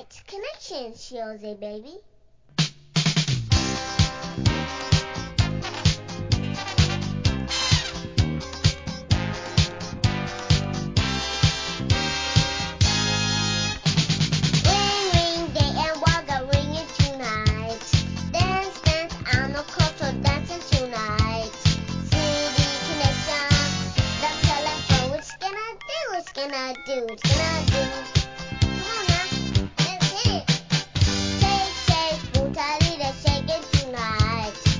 Tonight's connection, Shields, baby. Ring, ring, day and Wagga ringing tonight. Dance, dance, I'm a cultural dancing tonight. City connection, the telephone. What's gonna do? What's gonna do? What's gonna do?